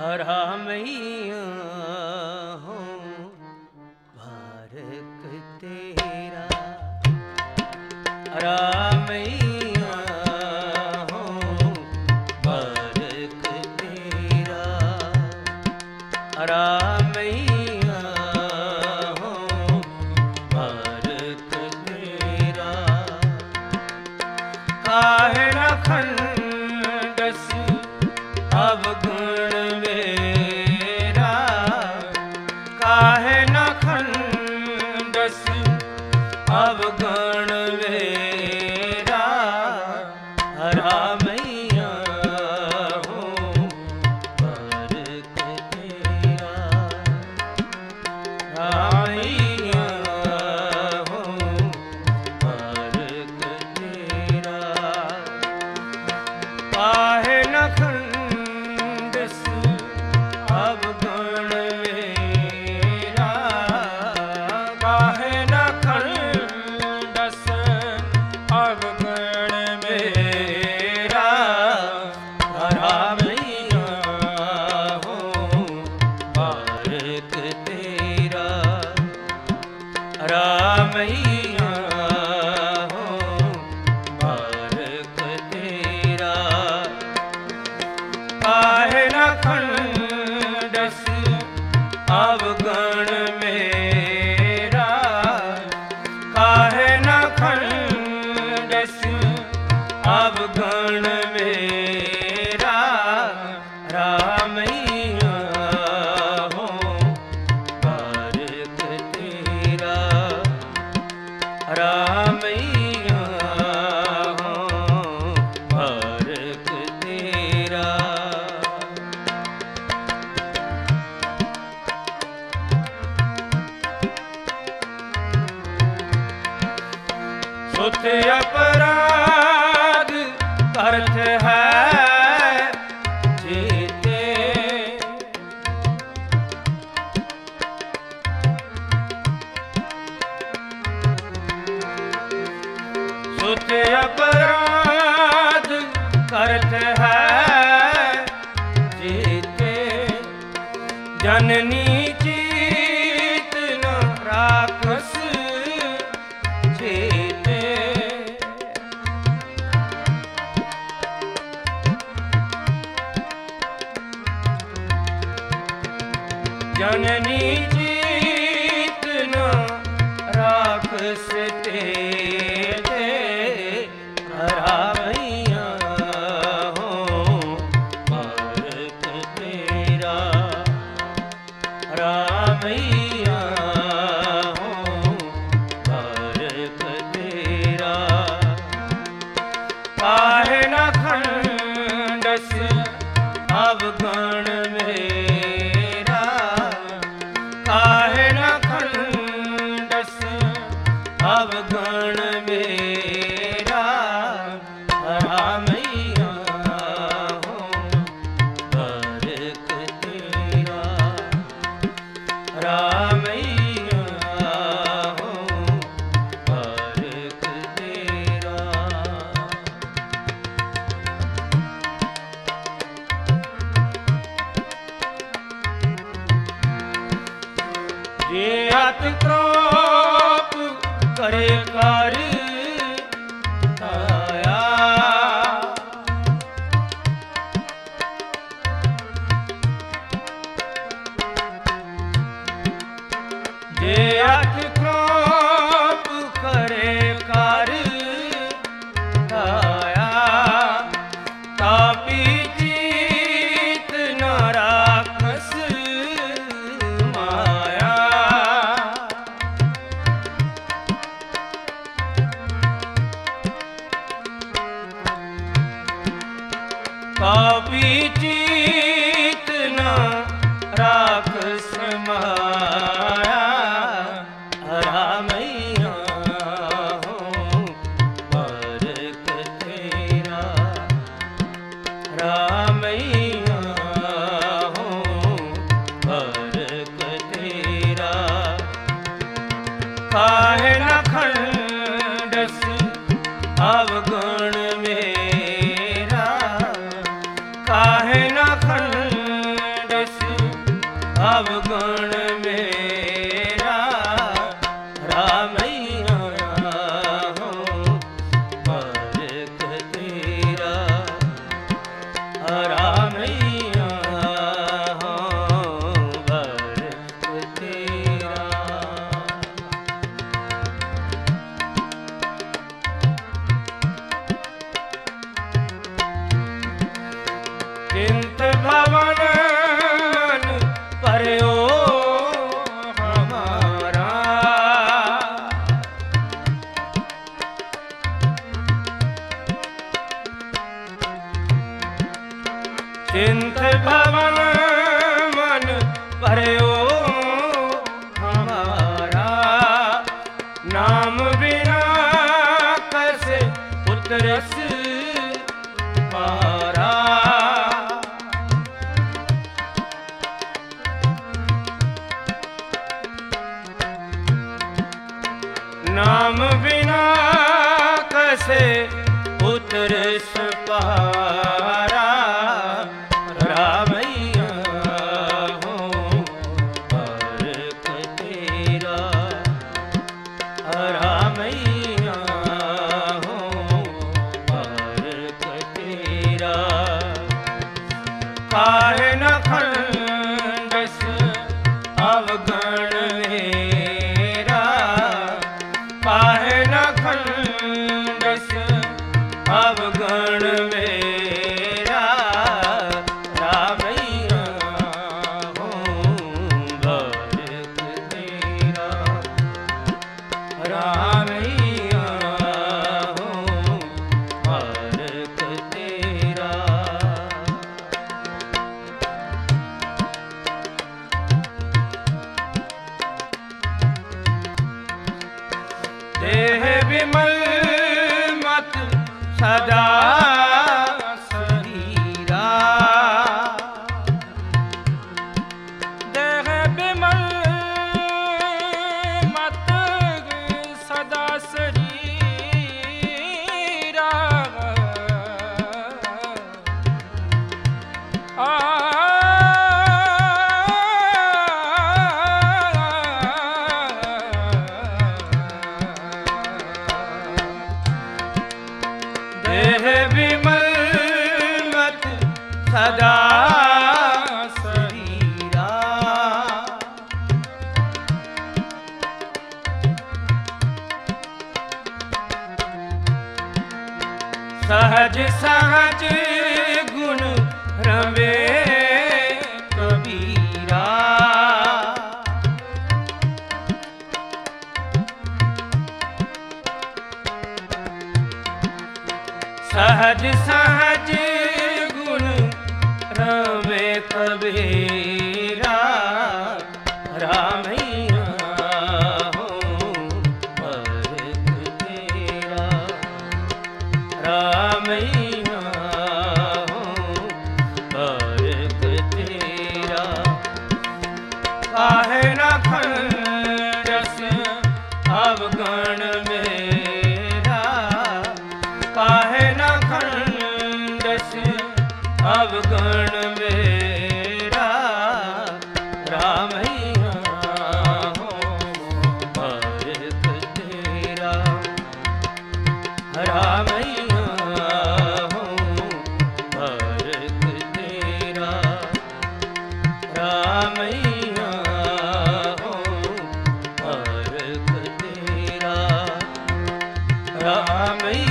रामैया हो भारत तेरा, रामैया हो भारत तेरा, रामैया हो भारत तेरा। काहे न खंडस अवगुण मेरा, काहे न खंडस अवगुण मेरा, रामैया हो भारत तेरा, रामैया हो भारत तेरा। काहे न खंडस अवगुण मेरा, काहे न खंडस अवगुण मेरा, रामैया हो भारत तेरा, रामैया हो भारत तेरा। काहे न खंडस अवगुण मेरा, काहे न खंडस अवगुण मेरा, रामैया हो भारत तेरा, रामैया हो भारत तेरा। सुत अपराध करत है जीते, सुत अपराध करत है जीते, जननी चीत न राखस चेते, जननी चीत न राखस तेते, रामैया हो भारत तेरा, रामैया हो भारत तेरा। काहे न खंडस अवगुण मेरा, काहे न खंडस अवगुण मेरा, रामैया हो भारत तेरा, रामैया हो भारत तेरा। जे अति क्रोध करे कर ताया, जे अति क्रोध करे कर ताया, तापी जीत न राखस माया, कापी जीत न राखस माया, रामैया हो भारत तेरा, रामैया हो भारत तेरा। काहे न खंडस अवगुण मेरा, चिंत भवन मन पर्यो हमारा। चिंत भवन मन पर्यो हमारा। नाम बिना कैसे उतरस पारा। नाम बिना कैसे उतरस पारा। रामैया हो हरख तेरा। रामैया हो हरख तेरा। काहे न खंडस अवगण मेरा। काहे न खंडस अवगण मेरा। रामैया हो हरख तेरा। रामैया हो हरख तेरा। देह विमल मत सदा शरीरा। देह विमल मत सदा शरीरा। देह विमल मत सदा शरीरा। सहज सहज गुण रवे कबीरा। सहज सहज गुण रवे कबीरा। रामैया हो हरख तेरा। रामैया हो हरख तेरा। काहे न खंडस अवगण मेरा। काहे न खंडस अवगण मेरा। रामैया हो हरख तेरा। रामैया हो हरख तेरा। रामैया हो हरख तेरा। रामैया